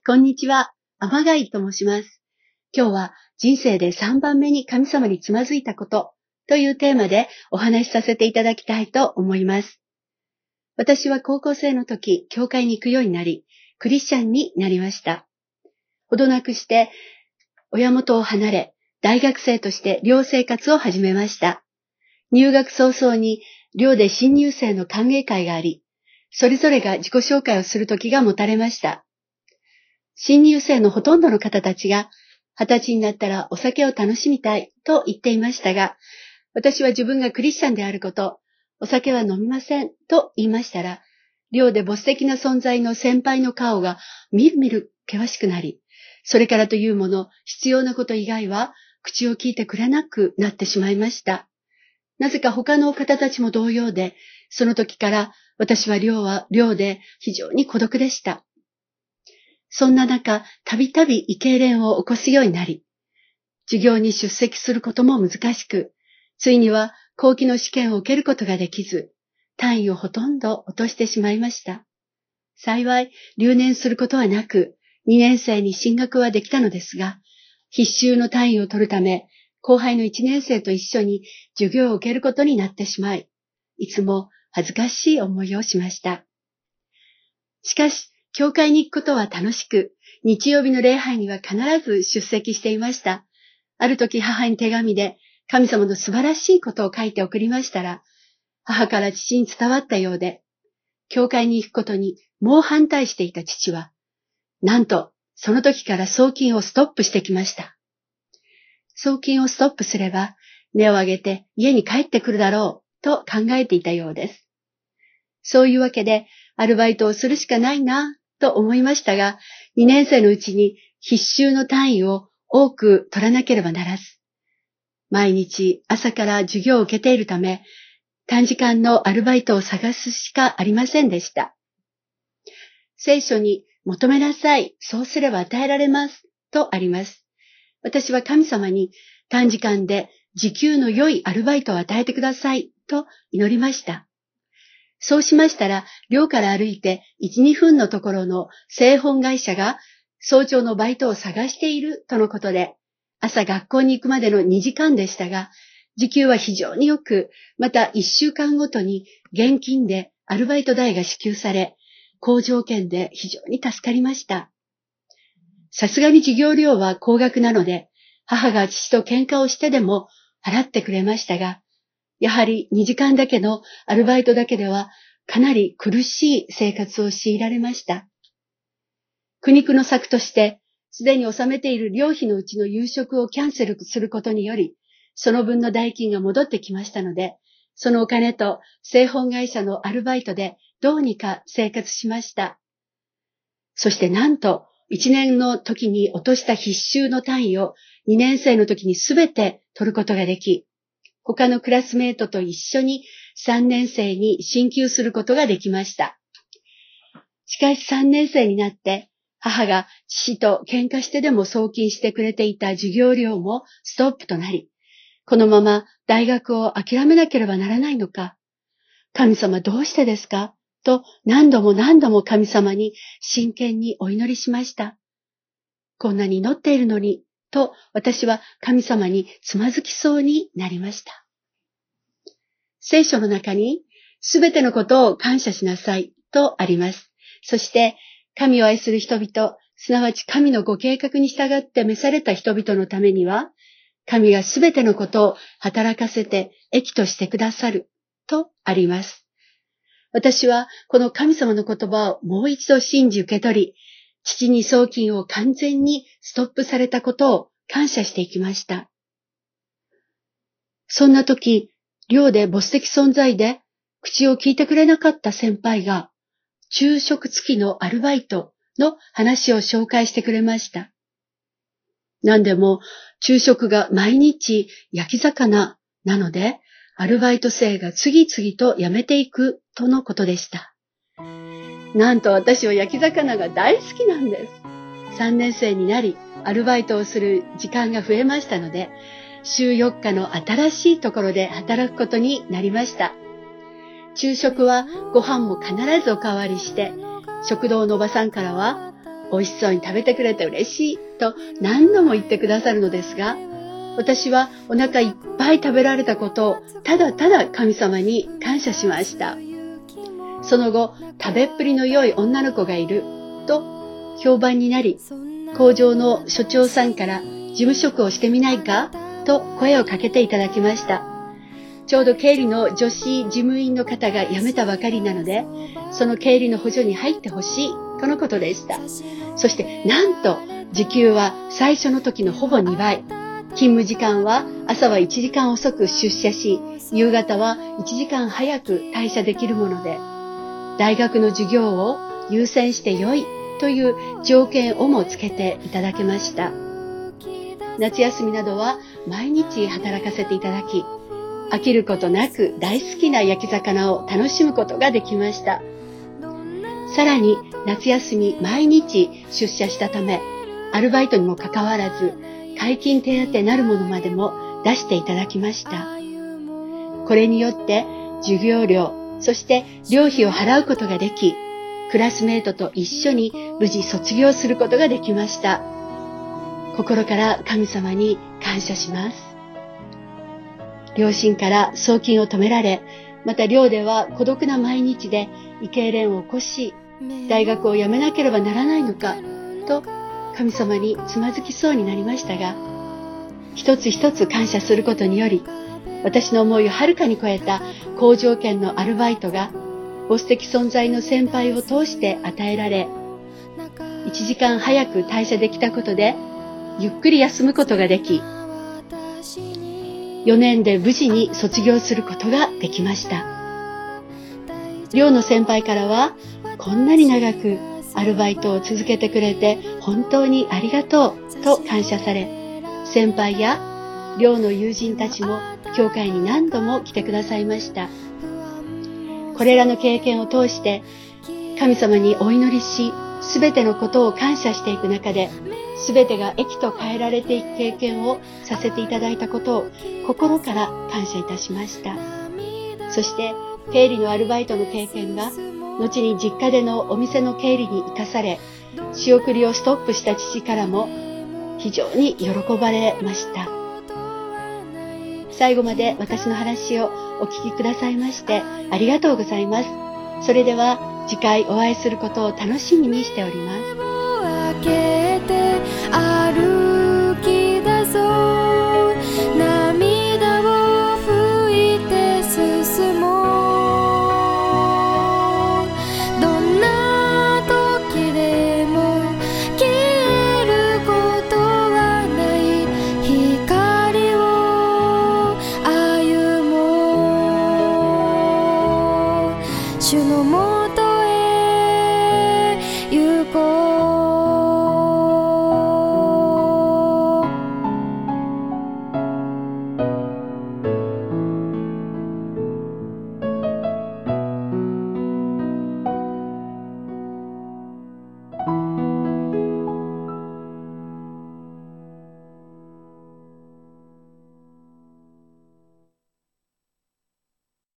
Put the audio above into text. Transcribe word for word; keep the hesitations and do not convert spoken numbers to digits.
こんにちは、天貝と申します。今日は人生でさんばんめに神様につまずいたことというテーマでお話しさせていただきたいと思います。私は高校生の時、教会に行くようになり、クリスチャンになりました。ほどなくして親元を離れ、大学生として寮生活を始めました。入学早々に寮で新入生の歓迎会があり、それぞれが自己紹介をする時が持たれました。新入生のほとんどの方たちが、二十歳になったらお酒を楽しみたいと言っていましたが、私は自分がクリスチャンであること、お酒は飲みませんと言いましたら、寮でボス的な存在の先輩の顔がみるみる険しくなり、それからというもの、必要なこと以外は口を聞いてくれなくなってしまいました。なぜか他の方たちも同様で、その時から私は寮は寮で非常に孤独でした。そんな中、たびたび胃痙攣を起こすようになり、授業に出席することも難しく、ついには後期の試験を受けることができず、単位をほとんど落としてしまいました。幸い、留年することはなく、にねん生に進学はできたのですが、必修の単位を取るため、後輩のいちねん生と一緒に授業を受けることになってしまい、いつも恥ずかしい思いをしました。しかし、教会に行くことは楽しく、日曜日の礼拝には必ず出席していました。ある時母に手紙で神様の素晴らしいことを書いて送りましたら、母から父に伝わったようで、教会に行くことに猛反対していた父は、なんとその時から送金をストップしてきました。送金をストップすれば、根を上げて家に帰ってくるだろうと考えていたようです。そういうわけで、アルバイトをするしかないなと思いましたが、にねん生のうちに必修の単位を多く取らなければならず、毎日朝から授業を受けているため、短時間のアルバイトを探すしかありませんでした。聖書に求めなさい、そうすれば与えられますとあります。私は神様に短時間で時給の良いアルバイトを与えてくださいと祈りました。そうしましたら、寮から歩いていち、にふんのところの製本会社が早朝のバイトを探しているとのことで、朝学校に行くまでのにじかんでしたが、時給は非常に良く、またいっしゅうかんごとに現金でアルバイト代が支給され、好条件で非常に助かりました。さすがに授業料は高額なので、母が父と喧嘩をしてでも払ってくれましたが、やはりにじかんだけのアルバイトだけではかなり苦しい生活を強いられました。苦肉の策として、すでに納めている寮費のうちの夕食をキャンセルすることにより、その分の代金が戻ってきましたので、そのお金と製本会社のアルバイトでどうにか生活しました。そしてなんと、いちねんの時に落とした必修の単位をにねん生の時にすべて取ることができ、他のクラスメートと一緒にさんねん生に進級することができました。しかしさんねん生になって母が父と喧嘩してでも送金してくれていた授業料もストップとなり、このまま大学を諦めなければならないのか。神様どうしてですかと何度も何度も神様に真剣にお祈りしました。こんなに祈っているのに、と私は神様につまずきそうになりました。聖書の中にすべてのことを感謝しなさいとあります。そして神を愛する人々、すなわち神のご計画に従って召された人々のためには、神がすべてのことを働かせて益としてくださるとあります。私はこの神様の言葉をもう一度信じ受け取り、父に送金を完全にストップされたことを感謝していきました。そんな時、寮でボス的存在で口を聞いてくれなかった先輩が、昼食付きのアルバイトの話を紹介してくれました。何でも昼食が毎日焼き魚なので、アルバイト生が次々と辞めていくとのことでした。なんと私は焼き魚が大好きなんです。さんねん生になり、アルバイトをする時間が増えましたので、週よっかの新しいところで働くことになりました。昼食はご飯も必ずおかわりして、食堂のおばさんからは、 美味しそうに食べてくれて嬉しいと何度も言ってくださるのですが、私はお腹いっぱい食べられたことをただただ神様に感謝しました。その後、食べっぷりの良い女の子がいると評判になり、工場の所長さんから事務職をしてみないかと声をかけていただきました。ちょうど経理の女子事務員の方が辞めたばかりなので、その経理の補助に入ってほしいとのことでした。そしてなんと時給は最初の時のほぼにばい。勤務時間は朝はいちじかん遅く出社し、夕方はいちじかん早く退社できるもので、大学の授業を優先して良いという条件をもつけていただけました。夏休みなどは毎日働かせていただき、飽きることなく大好きな焼き魚を楽しむことができました。さらに夏休み毎日出社したため、アルバイトにもかかわらず、解禁手当なるものまでも出していただきました。これによって授業料、そして寮費を払うことができ、クラスメートと一緒に無事卒業することができました。心から神様に感謝します。両親から送金を止められ、また寮では孤独な毎日で胃痙攣を起こし、大学を辞めなければならないのかと神様につまずきそうになりましたが、一つ一つ感謝することにより、私の思いをはるかに超えた好条件のアルバイトがボス的存在の先輩を通して与えられ、いちじかん早く退社できたことでゆっくり休むことができ、よねんで無事に卒業することができました。寮の先輩からは、こんなに長くアルバイトを続けてくれて本当にありがとうと感謝され、先輩や寮の友人たちも教会に何度も来てくださいました。これらの経験を通して神様にお祈りし、すべてのことを感謝していく中で、すべてが益と変えられていく経験をさせていただいたことを心から感謝いたしました。そして経理のアルバイトの経験が後に実家でのお店の経理に生かされ、仕送りをストップした父からも非常に喜ばれました。最後まで私の話をお聞きくださいましてありがとうございます。それでは次回お会いすることを楽しみにしております。歩き出そう、涙を拭いて進もう、どんな時でも消えることはない光を歩もう、主のも